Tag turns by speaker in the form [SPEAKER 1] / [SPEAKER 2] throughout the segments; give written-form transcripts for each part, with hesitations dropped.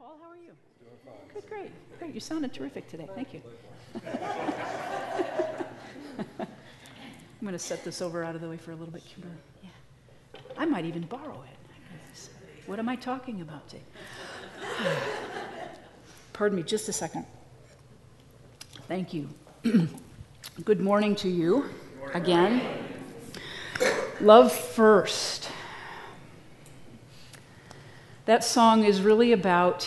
[SPEAKER 1] Paul. How are you? Doing fine. Good, great. Great. You sounded terrific today. Thank you. I'm going to set this over out of the way for a little bit cuter. Yeah. I might even borrow it. What am I talking about today? Pardon me just a second. Thank you. Good morning to you again. Love first. That song is really about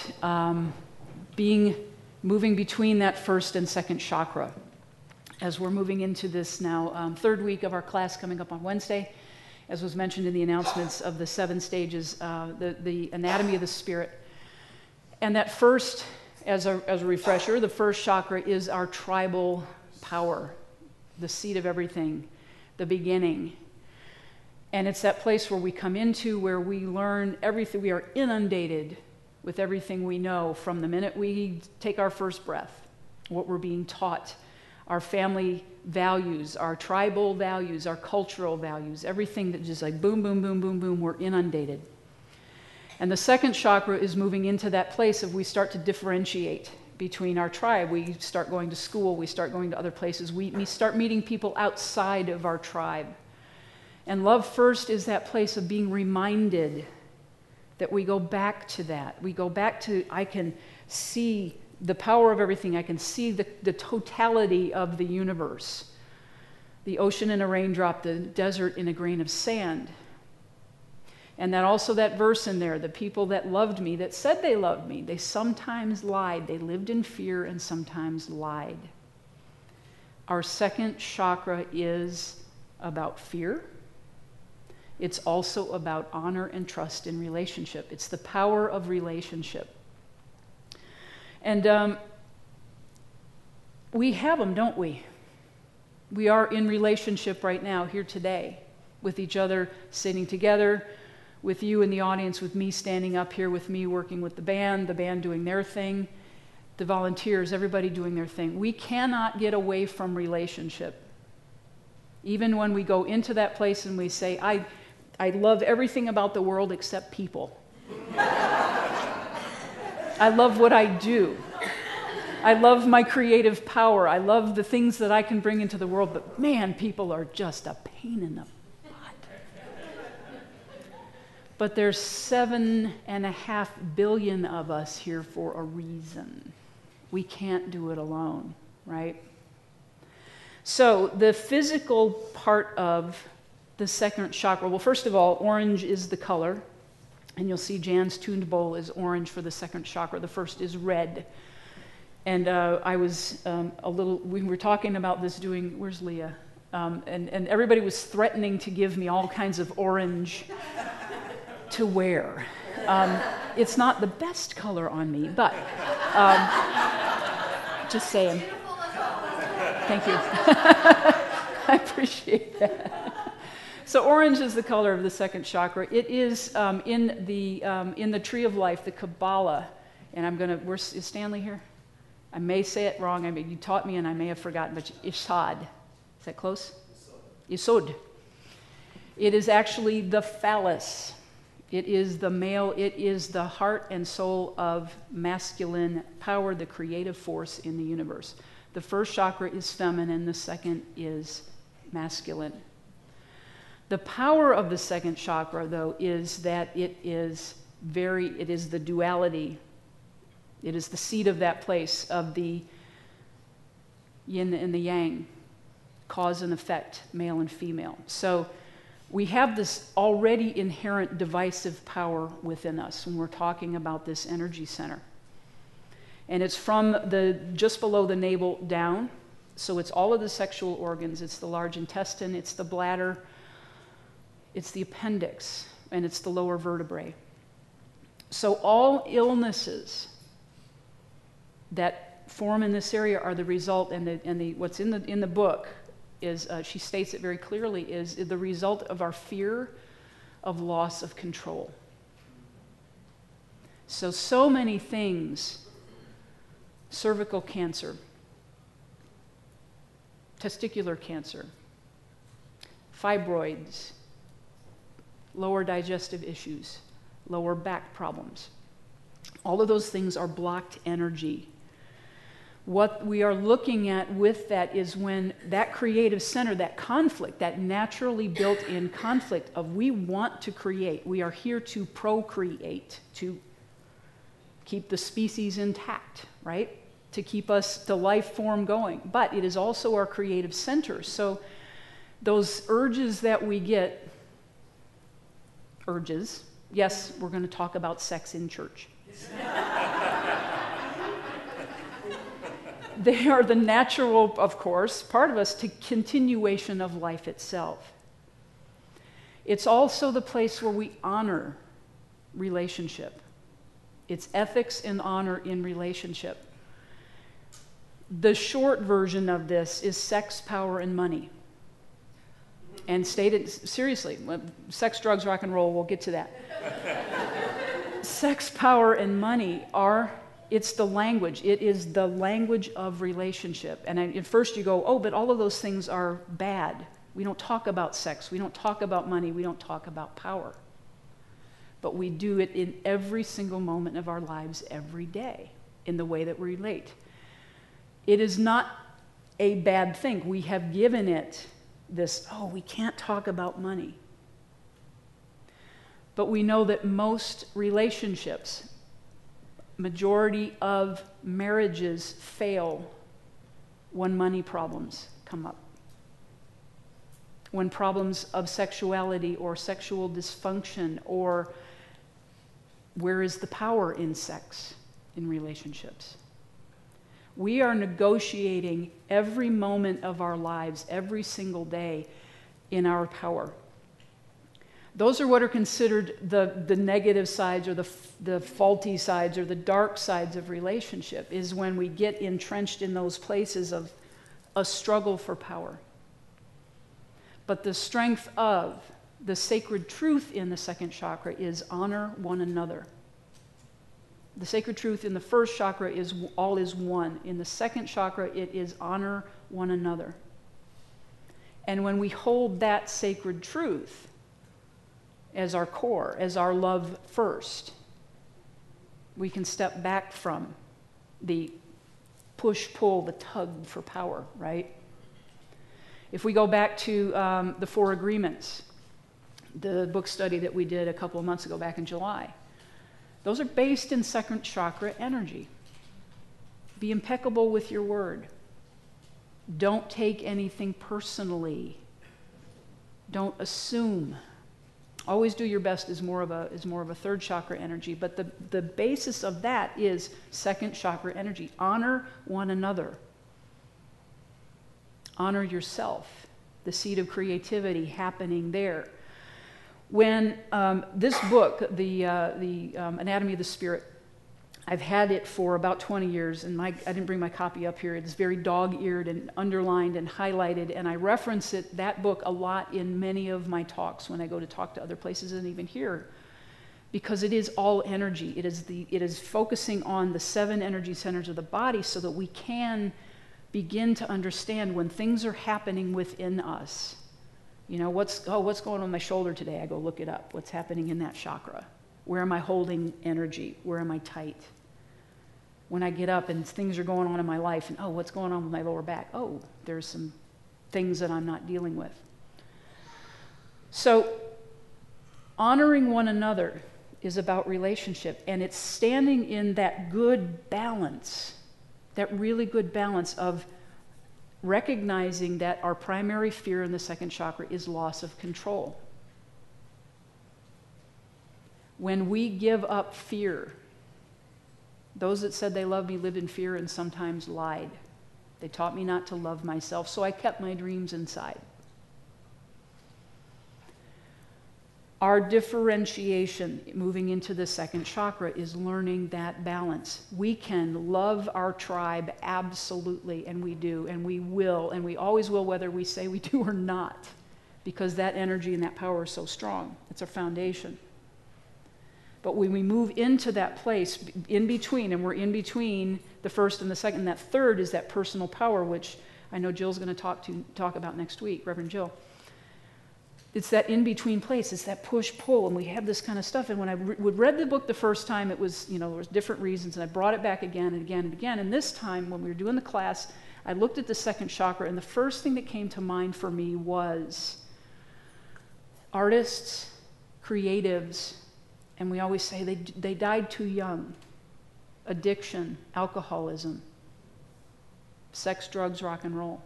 [SPEAKER 1] moving between that first and second chakra. As we're moving into this now third week of our class coming up on Wednesday, as was mentioned in the announcements of the 7 stages, the anatomy of the spirit. And that first, as a refresher, the first chakra is our tribal power, the seat of everything, the beginning. And it's that place where we come into, where we learn everything. We are inundated with everything we know from the minute we take our first breath, what we're being taught, our family values, our tribal values, our cultural values, everything that just like boom, boom, boom, boom, boom, we're inundated. And the second chakra is moving into that place of we start to differentiate between our tribe. We start going to school, we start going to other places, we start meeting people outside of our tribe. And love first is that place of being reminded that we go back to that. We go back to, I can see the power of everything. I can see the totality of the universe. The ocean in a raindrop, the desert in a grain of sand. And that also that verse in there, the people that loved me, that said they loved me, they sometimes lied. They lived in fear and sometimes lied. Our second chakra is about fear. It's also about honor and trust in relationship. It's the power of relationship. And we have them, don't we? We are in relationship right now, here today, with each other, sitting together, with you in the audience, with me standing up here, with me working with the band doing their thing, the volunteers, everybody doing their thing. We cannot get away from relationship. Even when we go into that place and we say, I love everything about the world except people. I love what I do. I love my creative power. I love the things that I can bring into the world, but man, people are just a pain in the butt. But there's 7.5 billion of us here for a reason. We can't do it alone, right? So the physical part of the second chakra, well, first of all, orange is the color. And you'll see Jan's tuned bowl is orange for the second chakra. The first is red. And I was we were talking about this where's Leah? And everybody was threatening to give me all kinds of orange to wear. It's not the best color on me, but just saying. Thank you. I appreciate that. So orange is the color of the second chakra. It is in the tree of life, the Kabbalah. And is Stanley here? I may say it wrong. I mean, you taught me and I may have forgotten, but Yesod. Is that close? Yesod. It is actually the phallus. It is the male. It is the heart and soul of masculine power, the creative force in the universe. The first chakra is feminine. The second is masculine. The power of the second chakra, though, is that it is the duality. It is the seat of that place of the yin and the yang, cause and effect, male and female. So we have this already inherent divisive power within us when we're talking about this energy center. And it's from just below the navel down. So it's all of the sexual organs. It's the large intestine, it's the bladder, it's the appendix, and it's the lower vertebrae. So all illnesses that form in this area are the result, and what's in the book is, she states it very clearly, is the result of our fear of loss of control. So many things, cervical cancer, testicular cancer, fibroids, lower digestive issues, lower back problems, All of those things are blocked energy. What we are looking at with that is when that creative center, that conflict, that naturally built-in conflict of we want to create, we are here to procreate, to keep the species intact, right? To keep us, the life form going. But it is also our creative center. So those urges that we get, yes, we're going to talk about sex in church. They are the natural, of course, part of us to continuation of life itself. It's also the place where we honor relationship. It's ethics and honor in relationship. The short version of this is sex, power, and money. And stated seriously, sex, drugs, rock and roll, we'll get to that. Sex, power, and money it's the language. It is the language of relationship. And at first you go, oh, but all of those things are bad. We don't talk about sex. We don't talk about money. We don't talk about power. But we do it in every single moment of our lives every day in the way that we relate. It is not a bad thing. We have given it this, we can't talk about money. But we know that most relationships, majority of marriages fail when money problems come up. When problems of sexuality or sexual dysfunction, or where is the power in sex, in relationships? We are negotiating every moment of our lives, every single day, in our power. Those are what are considered the negative sides, or the faulty sides, or the dark sides of relationship, is when we get entrenched in those places of a struggle for power. But the strength of the sacred truth in the second chakra is honor one another. The sacred truth in the first chakra is all is one. In the second chakra, it is honor one another. And when we hold that sacred truth as our core, as our love first, we can step back from the push-pull, the tug for power, right? If we go back to the Four Agreements, the book study that we did a couple of months ago back in July, those are based in second chakra energy. Be impeccable with your word. Don't take anything personally. Don't assume. Always do your best is more of a third chakra energy, but the basis of that is second chakra energy. Honor one another. Honor yourself. The seed of creativity happening there. When this book, the Anatomy of the Spirit, I've had it for about 20 years, and I didn't bring my copy up here. It's very dog-eared and underlined and highlighted, and I reference that book a lot in many of my talks when I go to talk to other places and even here, because it is all energy. It is focusing on the 7 energy centers of the body so that we can begin to understand when things are happening within us. You know, what's going on my shoulder today? I go look it up. What's happening in that chakra? Where am I holding energy? Where am I tight? When I get up and things are going on in my life, and what's going on with my lower back? There's some things that I'm not dealing with. So, honoring one another is about relationship, and it's standing in that good balance, that really good balance of recognizing that our primary fear in the second chakra is loss of control. When we give up fear, those that said they loved me lived in fear and sometimes lied. They taught me not to love myself, so I kept my dreams inside. Our differentiation moving into the second chakra is learning that balance. We can love our tribe absolutely, and we do, and we will, and we always will, whether we say we do or not, because that energy and that power is so strong. It's our foundation. But when we move into that place in between, and we're in between the first and the second, and that third is that personal power, which I know Jill's going to talk about next week, Reverend Jill. it's that in-between place. It's that push-pull, and we have this kind of stuff. And when I read the book the first time, it was, there was different reasons, and I brought it back again and again and again. And this time, when we were doing the class, I looked at the second chakra, and the first thing that came to mind for me was artists, creatives, and we always say they died too young. Addiction, alcoholism, sex, drugs, rock and roll.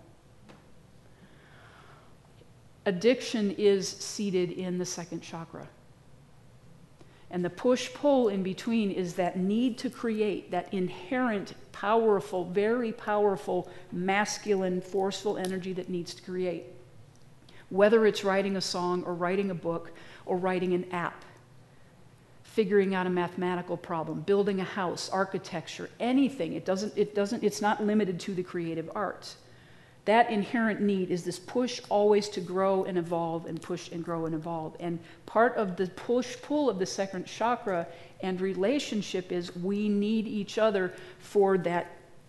[SPEAKER 1] Addiction is seated in the second chakra. And the push-pull in between is that need to create, that inherent, powerful, very powerful, masculine, forceful energy that needs to create. Whether it's writing a song or writing a book or writing an app, figuring out a mathematical problem, building a house, architecture, anything. It's not limited to the creative arts. That inherent need is this push always to grow and evolve and push and grow and evolve. And part of the push-pull of the second chakra and relationship is we need each other for that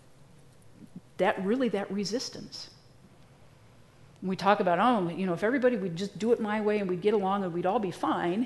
[SPEAKER 1] resistance. We talk about, if everybody would just do it my way and we'd get along and we'd all be fine.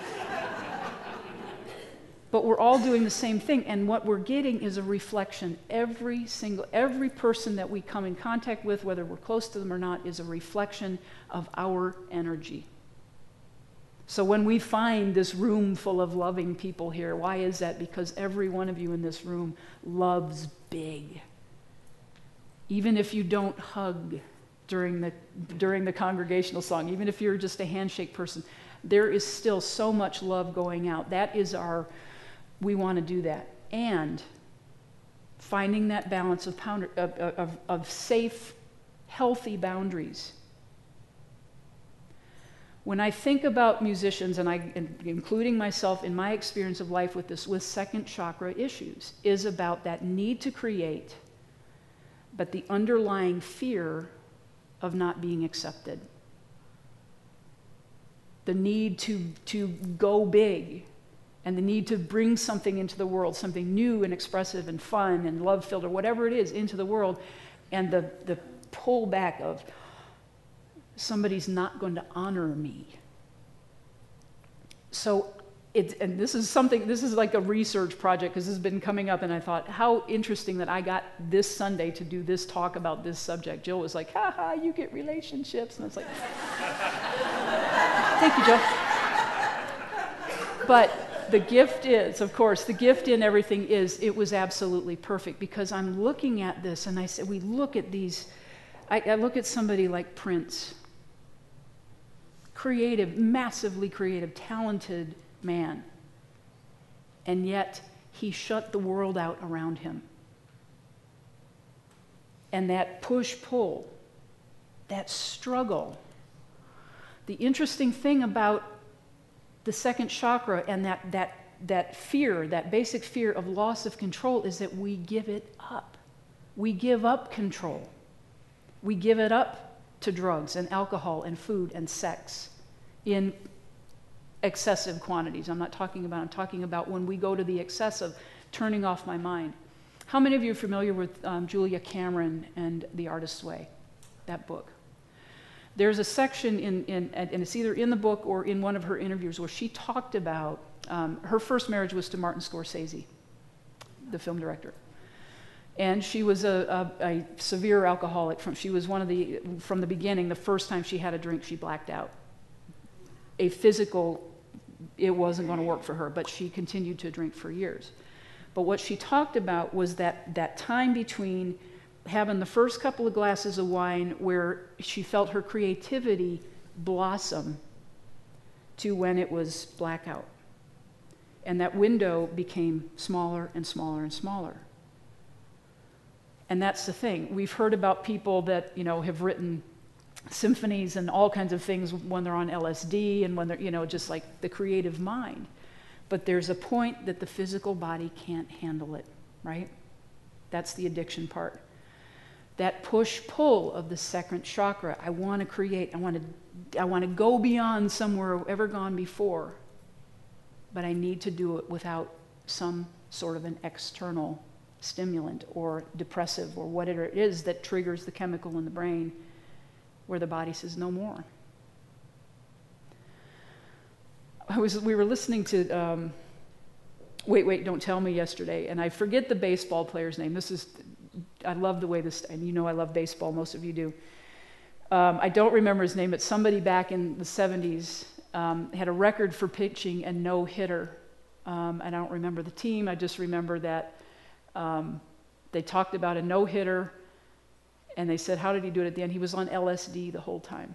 [SPEAKER 1] But we're all doing the same thing, and what we're getting is a reflection. Every person that we come in contact with, whether we're close to them or not, is a reflection of our energy. So when we find this room full of loving people here, why is that? Because every one of you in this room loves big. Even if you don't hug during the congregational song, even if you're just a handshake person, there is still so much love going out. That is we want to do that. And finding that balance of safe, healthy boundaries. When I think about musicians, and including myself in my experience of life with second chakra issues, is about that need to create, but the underlying fear of not being accepted. The need to go big, and the need to bring something into the world, something new and expressive and fun and love-filled or whatever it is into the world, and the pullback of somebody's not going to honor me. So, this is like a research project, because this has been coming up, and I thought, how interesting that I got this Sunday to do this talk about this subject. Jill was like, ha, you get relationships. And I was like, thank you, Jill. But the gift in everything is, it was absolutely perfect, because I'm looking at this, and I said, we look at these, I look at somebody like Prince, creative, massively creative, talented man, and yet he shut the world out around him. And that push-pull, that struggle, the interesting thing about the second chakra and that fear, that basic fear of loss of control, is that we give it up. We give up control. We give it up to drugs and alcohol and food and sex in excessive quantities. I'm talking about when we go to the excess of turning off my mind. How many of you are familiar with Julia Cameron and The Artist's Way, that book? There's a section and it's either in the book or in one of her interviews, where she talked about her first marriage was to Martin Scorsese, the film director. And she was a severe alcoholic. From the beginning, the first time she had a drink, she blacked out. It wasn't going to work for her, but she continued to drink for years. But what she talked about was that time between having the first couple of glasses of wine, where she felt her creativity blossom, to when it was blackout. And that window became smaller and smaller and smaller. And that's the thing. We've heard about people that, have written symphonies and all kinds of things when they're on LSD and when they're, just like the creative mind. But there's a point that the physical body can't handle it, right? That's the addiction part. That push-pull of the second chakra. I want to create. I want to go beyond somewhere I've ever gone before. But I need to do it without some sort of an external stimulant or depressive or whatever it is that triggers the chemical in the brain where the body says no more. we were listening to Wait, Don't Tell Me yesterday, and I forget the baseball player's name. I love the way this, and you know I love baseball, most of you do. I don't remember his name, but somebody back in the 70s had a record for pitching a no-hitter. And I don't remember the team, I just remember that they talked about a no-hitter, and they said, how did he do it at the end? He was on LSD the whole time.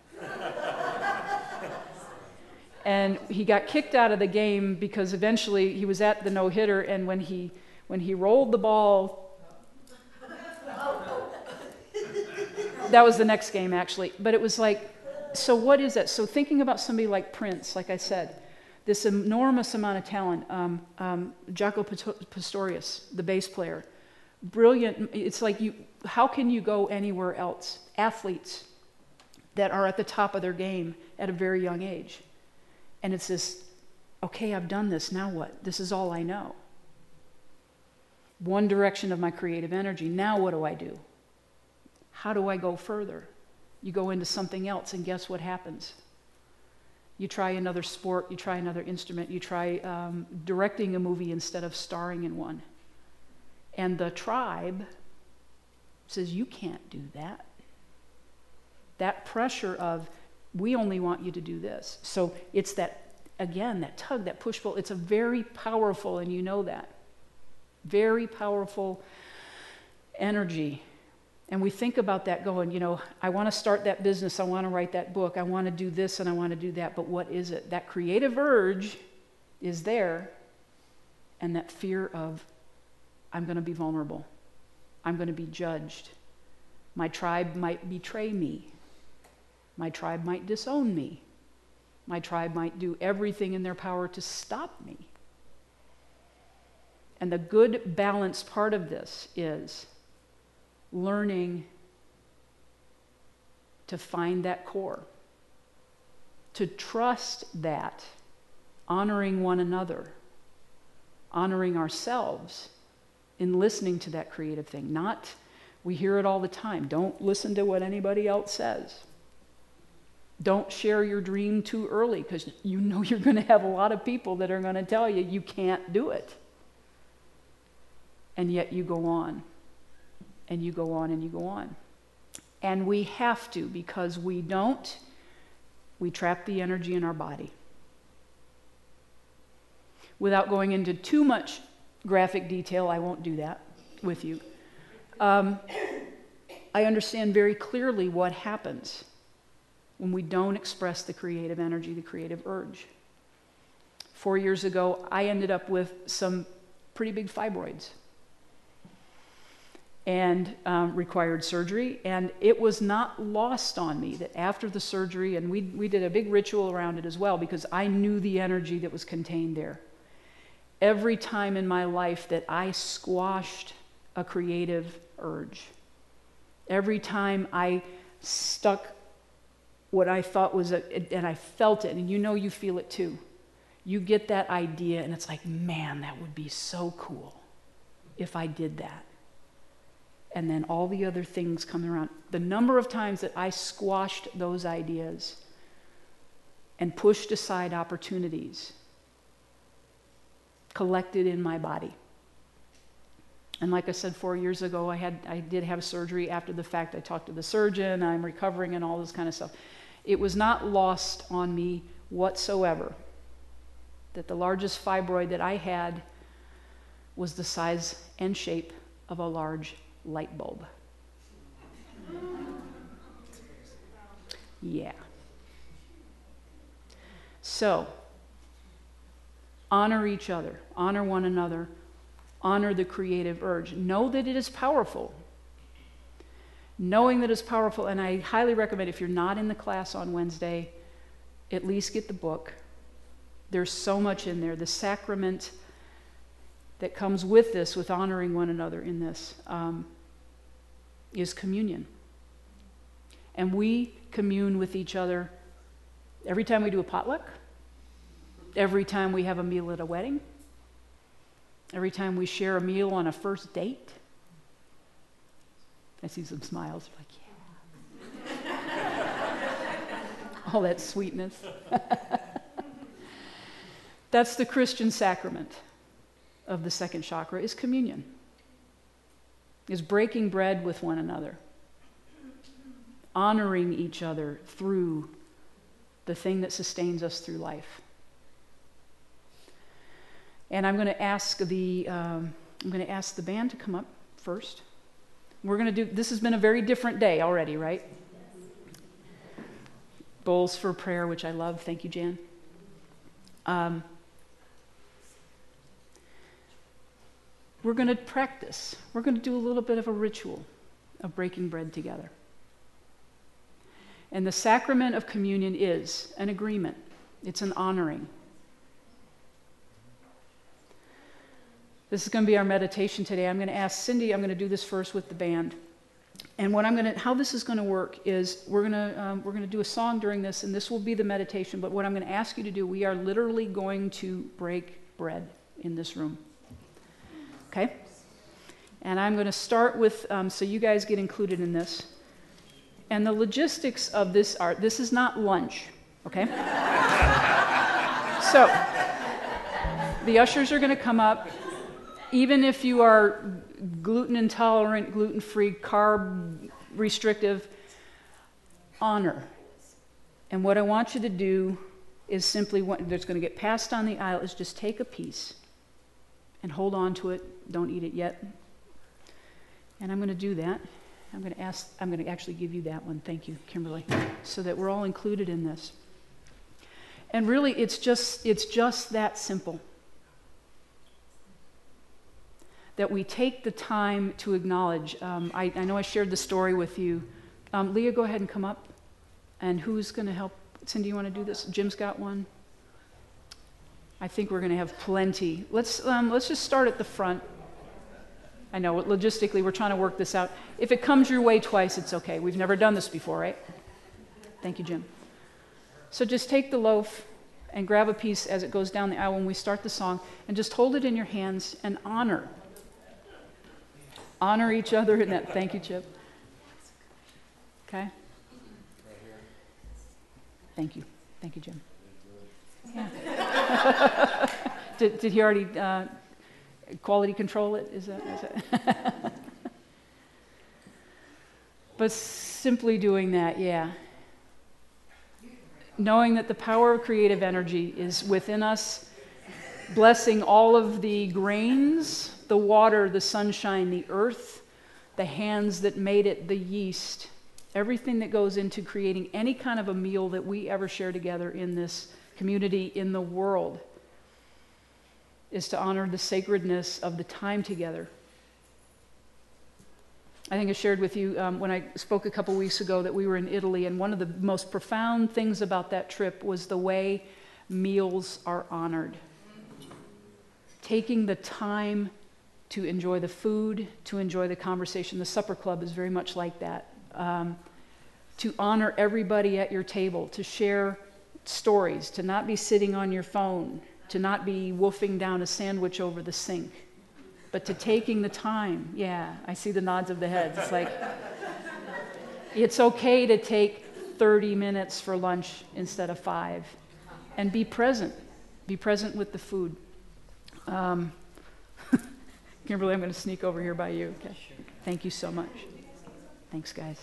[SPEAKER 1] And he got kicked out of the game because eventually he was at the no-hitter, and when he rolled the ball, that was the next game actually. But it was like, so what is that? So thinking about somebody like Prince, like I said, this enormous amount of talent, Jaco Pastorius, the bass player, brilliant. It's like how can you go anywhere else? Athletes that are at the top of their game at a very young age. And it's this, okay, I've done this, now what? This is all I know. One direction of my creative energy, now what do I do? How do I go further? You go into something else, and guess what happens? You try another sport, you try another instrument, you try directing a movie instead of starring in one. And the tribe says, you can't do that. That pressure of, we only want you to do this. So it's that, again, that tug, that push-pull. It's a very powerful, and you know that, very powerful energy. And we think about that going, I want to start that business, I want to write that book, I want to do this and I want to do that, but what is it? That creative urge is there, and that fear of, I'm going to be vulnerable. I'm going to be judged. My tribe might betray me. My tribe might disown me. My tribe might do everything in their power to stop me. And the good balanced part of this is learning to find that core, to trust that, honoring one another, honoring ourselves in listening to that creative thing. Not, we hear it all the time, don't listen to what anybody else says. Don't share your dream too early, because you know you're going to have a lot of people that are going to tell you you can't do it. And yet you go on, and you go on, and you go on. And we have to, because we don't, we trap the energy in our body. Without going into too much graphic detail, I won't do that with you. I understand very clearly what happens when we don't express the creative energy, the creative urge. 4 years ago, I ended up with some pretty big fibroids and required surgery. And it was not lost on me that after the surgery, and we did a big ritual around it as well, because I knew the energy that was contained there. Every time in my life that I squashed a creative urge, every time I stuck what I thought was and I felt it, and you feel it too. You get that idea, and it's like, man, that would be so cool if I did that. And then all the other things come around. The number of times that I squashed those ideas and pushed aside opportunities collected in my body. And like I said, 4 years ago, I did have surgery after the fact. I talked to the surgeon, I'm recovering and all this kind of stuff. It was not lost on me whatsoever that the largest fibroid that I had was the size and shape of a large light bulb. Yeah. So, honor each other, honor one another, honor the creative urge. Know that it is powerful. Knowing that it's powerful, and I highly recommend, if you're not in the class on Wednesday, at least get the book. There's so much in there. The sacrament that comes with this, with honoring one another in this, is communion. And we commune with each other every time we do a potluck, every time we have a meal at a wedding, every time we share a meal on a first date. I see some smiles, like, yeah. All that sweetness. That's the Christian sacrament of the second chakra, is communion, is breaking bread with one another, honoring each other through the thing that sustains us through life. And I'm going to ask the band to come up first. We're going to do, this has been a very different day already, right? Bowls for prayer, which I love. Thank you, Jan. We're going to practice. We're going to do a little bit of a ritual of breaking bread together. And the sacrament of communion is an agreement. It's an honoring. This is going to be our meditation today. I'm going to ask Cindy, I'm going to do this first with the band. And how this is going to work is we're going to do a song during this, and this will be the meditation. But what I'm going to ask you to do, we are literally going to break bread in this room. Okay? And I'm going to start with, so you guys get included in this. And the logistics of this are, this is not lunch, okay? So, the ushers are going to come up. Even if you are gluten intolerant, gluten-free, carb restrictive, honor. And what I want you to do is simply, that's going to get passed on the aisle, is just take a piece and hold on to it. Don't eat it yet. And I'm going to do that. I'm going to actually give you that one. Thank you, Kimberly, so that we're all included in this. And really, it's just that simple. That we take the time to acknowledge. I know I shared the story with you. Leah, go ahead and come up. And who's going to help? Cindy, you want to do this? Jim's got one. I think we're going to have plenty. Let's just start at the front. I know, logistically, we're trying to work this out. If it comes your way twice, it's okay. We've never done this before, right? Thank you, Jim. So just take the loaf and grab a piece as it goes down the aisle when we start the song, and just hold it in your hands and honor. Honor each other in that. Thank you, Chip. Okay? Thank you. Thank you, Jim. Yeah. Did he already quality control it? Is that? But simply doing that, yeah. Knowing that the power of creative energy is within us, blessing all of the grains, the water, the sunshine, the earth, the hands that made it, the yeast, everything that goes into creating any kind of a meal that we ever share together in this community, in the world, is to honor the sacredness of the time together. I think I shared with you when I spoke a couple weeks ago that we were in Italy, and one of the most profound things about that trip was the way meals are honored. Taking the time to enjoy the food, to enjoy the conversation. The supper club is very much like that. To honor everybody at your table, to share stories, to not be sitting on your phone, to not be wolfing down a sandwich over the sink, but to taking the time. Yeah, I see the nods of the heads. It's like, it's okay to take 30 minutes for lunch instead of 5, and be present. Be present with the food. Kimberly, I'm going to sneak over here by you. Okay. Thank you so much. Thanks, guys.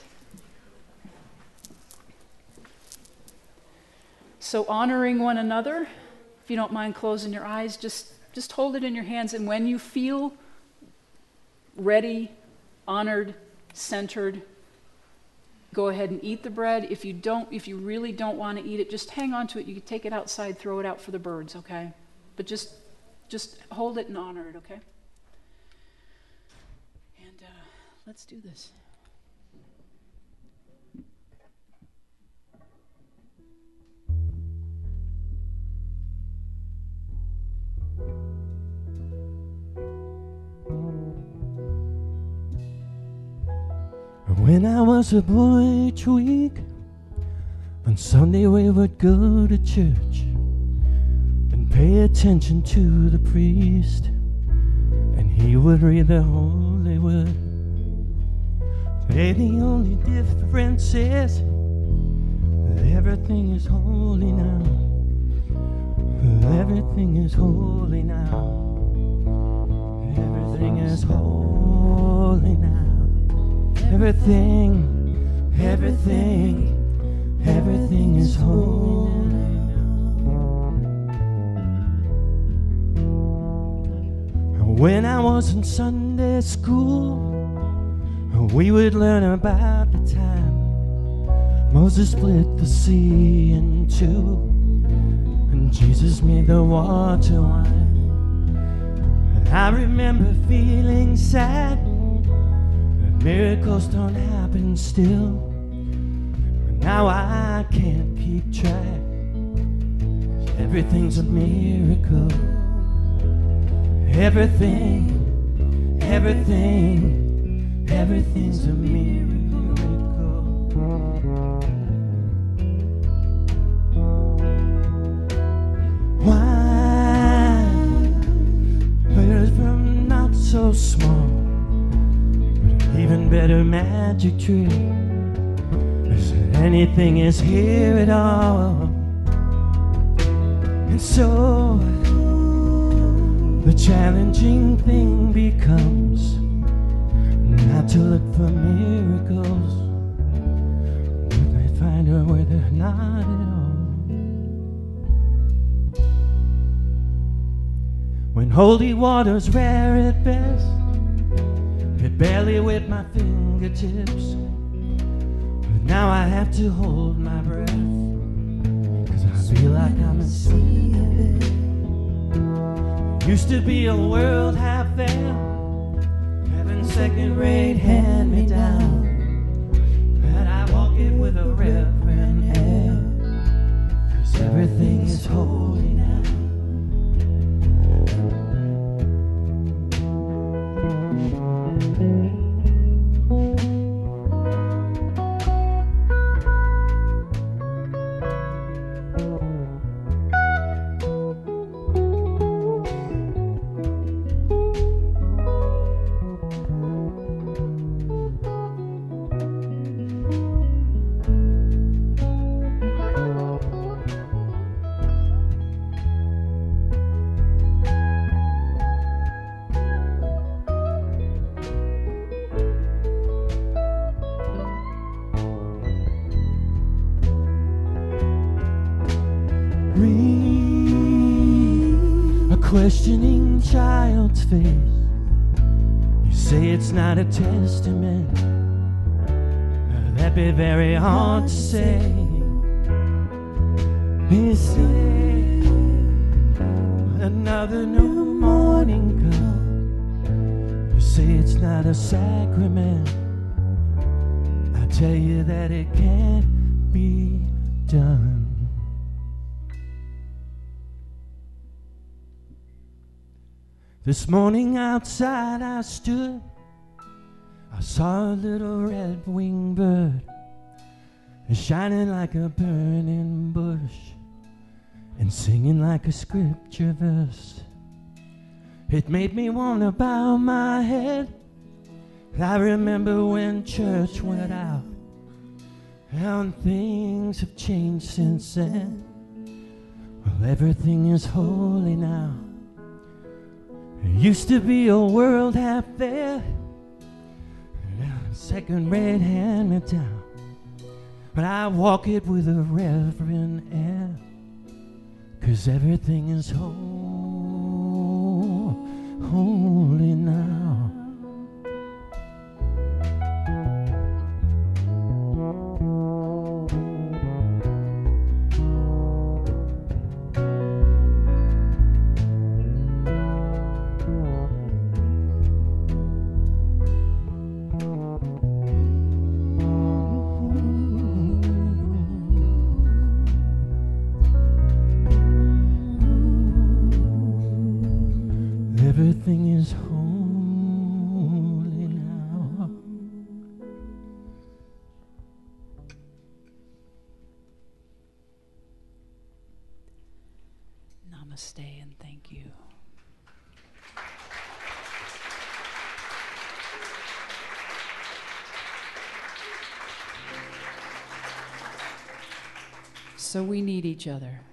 [SPEAKER 1] So honoring one another, if you don't mind closing your eyes, just hold it in your hands, and when you feel ready, honored, centered, go ahead and eat the bread. If you really don't want to eat it, just hang on to it. You can take it outside, throw it out for the birds, okay? But just hold it and honor it, okay? And let's do this.
[SPEAKER 2] When I was a boy each week, on Sunday we would go to church and pay attention to the priest, and he would read the Holy Word. Hey, the only difference is that everything is holy now. Everything is holy now. Everything is holy now. Everything is holy now. When I was in Sunday school, we would learn about the time Moses split the sea in two, and Jesus made the water wine. And I remember feeling sad that miracles don't happen still. But now I can't keep track, 'cause everything's a miracle. Everything's a miracle. From not so small, but an even better magic trick is that anything is here at all. And so the challenging thing becomes not to look for miracles, but they find her where they're not at all. When holy water's rare at best, it barely wet my fingertips. But now I have to hold my breath, 'cause I feel like I'm in sea of it. Used to be a world half there, heaven's second-rate hand-me-down, but I walk it with a reverent air, 'cause everything is holy now. A questioning child's face. You say it's not a testament. That'd be very hard to say. You say another new morning come. You say it's not a sacrament. I tell you that it can't be done. This morning outside I stood, I saw a little red-winged bird, shining like a burning bush and singing like a scripture verse. It made me want to bow my head. I remember when church went out, and things have changed since then. Well, everything is holy now. There used to be a world half there, second-rate hand-me-down, but I walk it with a reverent air, 'cause everything is holy now. Everything is holy now.
[SPEAKER 1] Namaste and thank you. So we need each other.